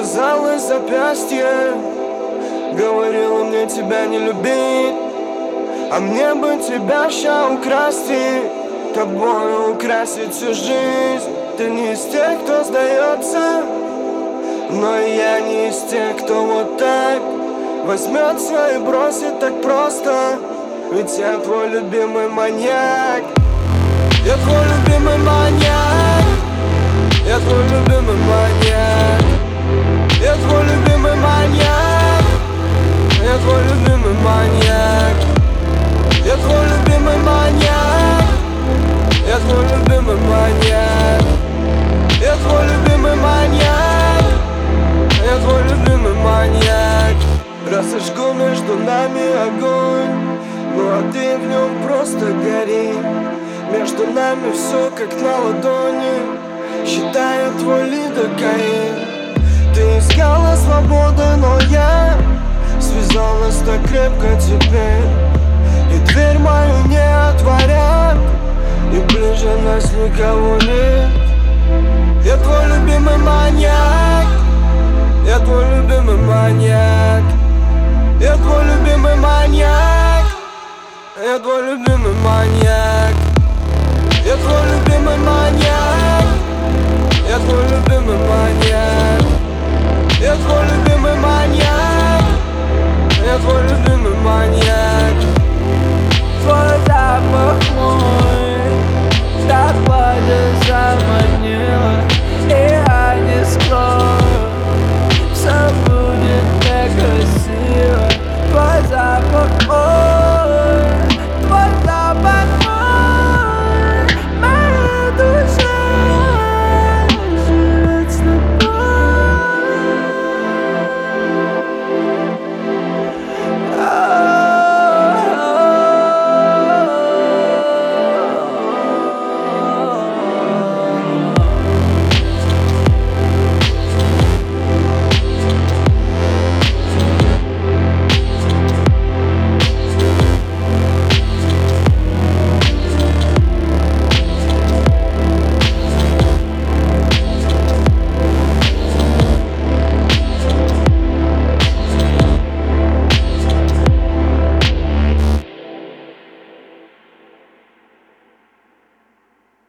связалось запястье, говорила мне тебя не любить, а мне бы тебя ща украсть и тобой украсить всю жизнь. Ты не из тех, кто сдается, но и я не из тех, кто вот так возьмет все и бросит так просто. Ведь я твой любимый маньяк. Я твой любимый маньяк. Я твой любимый маньяк. Я твой любимый маньяк. Я твой любимый маньяк. Я твой любимый маньяк. Я твой любимый маньяк. Я твой любимый маньяк. Я твой любимый маньяк. Разожгу между нами огонь, ну а ты в нем просто гори. Между нами все как на ладони, считаю твой лидокаин. Ты искала свободы, но я связалась так крепко теперь, и дверь мою не отворят, и ближе нас никого нет. Я твой любимый маньяк. Я твой любимый маньяк. Я твой любимый маньяк. Я твой любимый маньяк. Я твой любимый маньяк. Я твой любимый маньяк. Я твой любимый маньяк. Я твой любимый маньяк. Твой запах мой.